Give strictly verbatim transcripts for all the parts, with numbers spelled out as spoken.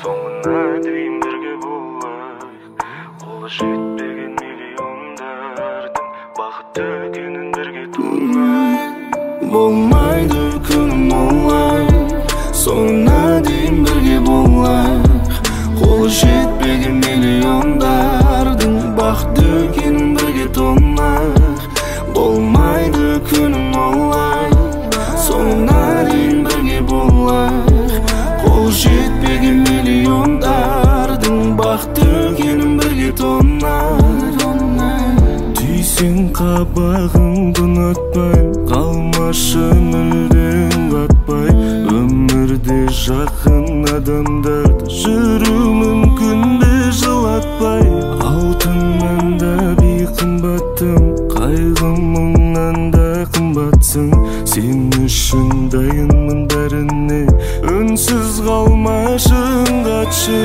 Соңына дейін бірге болайық. Қолы жетпеген миллиондардың бақытты екенін бірге тонайық. Болмайды күнім олай, соңына дейін бірге болайық. Қолы жетпеген миллиондардың бақытты екенін бірге тонайық. Болмайды күнім олай, соңына дейін бірге болайық. Қолы жетпеген миллиондардың бақытты екенін бірге тонайық. Түйсең қабағыңды ұнатпай, қалмашы мүлдем қатпай. Өмірде жақын адамдарды жүру мүмкін бе жылатпай. Алтыннан да би қымбаттым, қайғы мұңнан да қымбатсың. Сен үшін дайынмын бәріне, үнсіз қалмашы қатшы.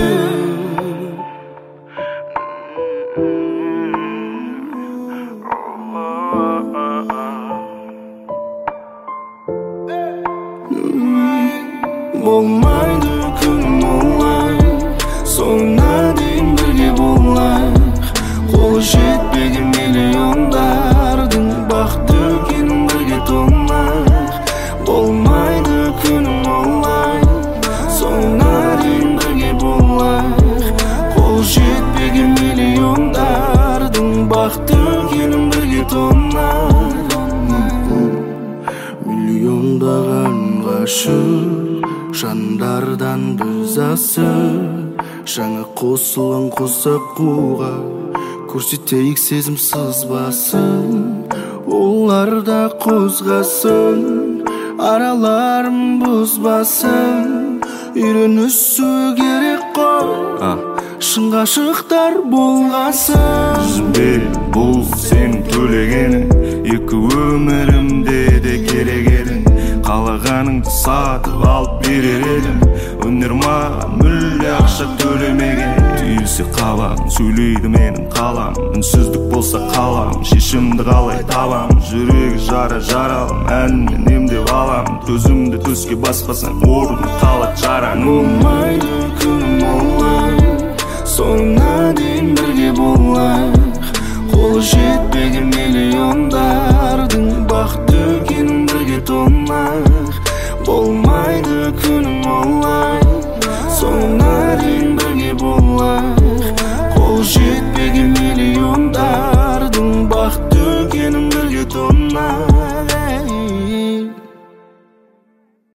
Болмайды күнім олай, соңына дейін бірге болайық. Қолы жетпеген миллиондардың бақытты екенін бірге тонайық. Болмайды күнім олай, соңына дейін бірге болайық. Қолы жетпеген миллиондардың бақытты екенін бірге тонайық. Миллиондаған ғашық жандардан біз асып, жаңа қосылған қосақ қуға көрсетейік сезім сызбасын. Олар да қозғасын, араларым бұзбасын. Үйренісу керек қой, шын ғашықтар болғасын. Жібе бұл сен төлегені, екі өмірімде де керек едің. Қалағаныңды сатып алып берер едім. Өнер маған мүлде ақша төлемеген. Түйілсе қабағым, сөйлейді менің қалам. Үнсіздік болса қалам, шешімді қалай табам. Жүрегі жара жаралым, әнмен емдеп алам. Төзімді төске баспасаң орны қалады жараң. Болмайды күнім олай, соңына дейін бірге болайық. Қолы жетпеген миллиондардың бақытты екенін бірге тонайық.